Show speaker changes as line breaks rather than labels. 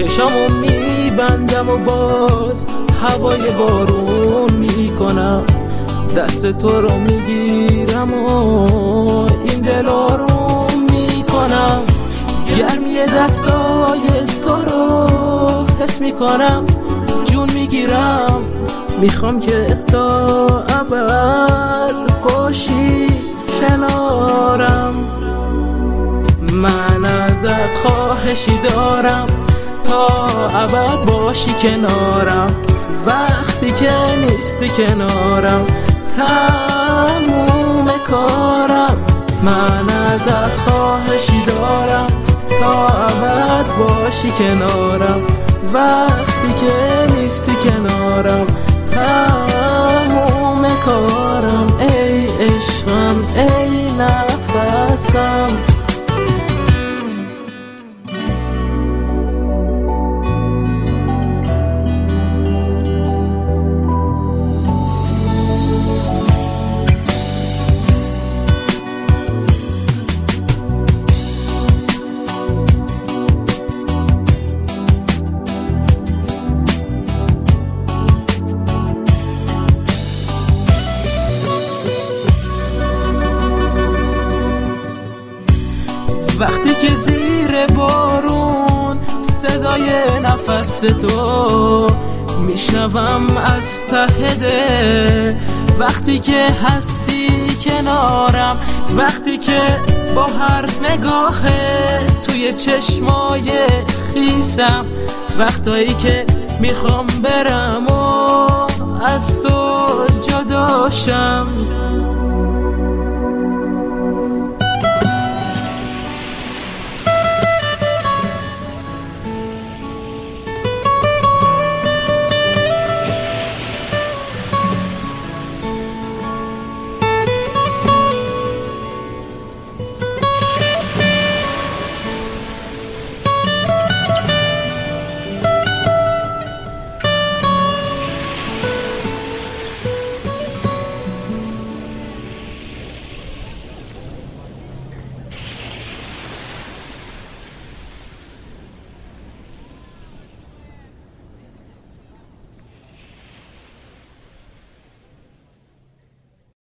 چشامو میبندم و باز هوای بارون میکنم، دست تو رو میگیرم و این دل آروم میکنم. گرمی دستای تو رو حس میکنم، جون میگیرم، میخوام که تا ابد باشی کنارم. من ازت خواهشی دارم تا ابد باشی کنارم، وقتی که نیستی کنارم تموم کارم. من ازت خواهشی دارم تا ابد باشی کنارم، وقتی که نیستی کنارم تموم کارم. ای عشقم ای نفسم، وقتی که زیر بارون صدای نفس تو میشنوم از ته دل، وقتی که هستی کنارم، وقتی که با هر نگاه توی چشمای خیسم، وقتایی که میخوام برم و از تو جداشم.